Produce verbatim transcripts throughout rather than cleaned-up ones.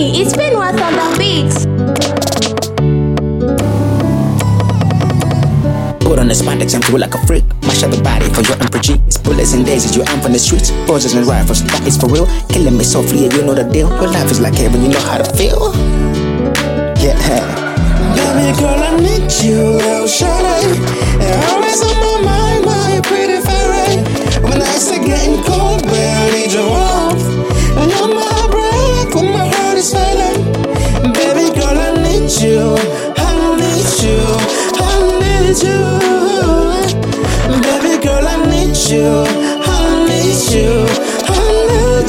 me, it's been worth on the beats. Put on the spandex and feel like a freak. Mash up the body for your M P G. It's bullets and daisies, you am from the streets. Roses and rifles, that is for real. Killing me softly, you know the deal. Your life is like heaven, you know how to feel. Yeah. Baby girl, I need you, El Shaddai. You're always on my mind, my pretty fairy. When I say getting cold, babe, I need your warmth. And you're my breath when my heart is failing. Baby girl, I need you, I need you, I need you. Baby girl, I need you, I need you, I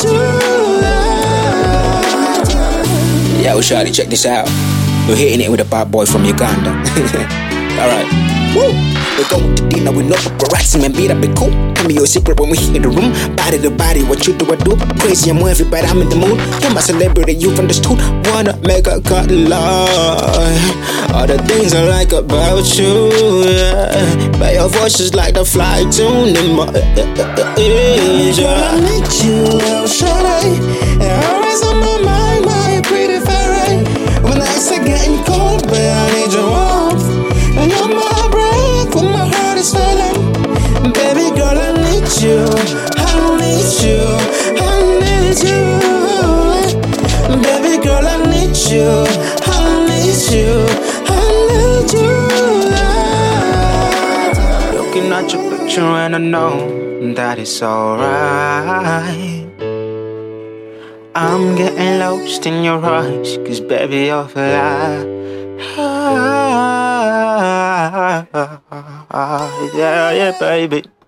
need you. Yo, shawty, check this out. You're hitting it with a bad boy from Uganda. Alright. Woo! We go to dinner with no paparazzi, man, beat up be cool. Tell me your secret when we hit the room. Body to body, what you do, I do. Crazy, I'm wavy, but I'm in the mood. You're my celebrity, you've understood. Wanna make a cut lie. All the things I like about you, yeah. But your voice is like the fly tune in my ears, yeah. Girl, I need you, El Shaddai. You're always on my mind, my pretty fairy. When I say getting cold, babe, I need your warmth. And you're my breath when my heart is failing. Baby girl, I need you, I need you, I need you. Baby girl, I need you, I need you, I need you. Looking at your picture and I know that it's alright. I'm getting lost in your eyes, cause baby you're fly. Yeah, yeah, baby.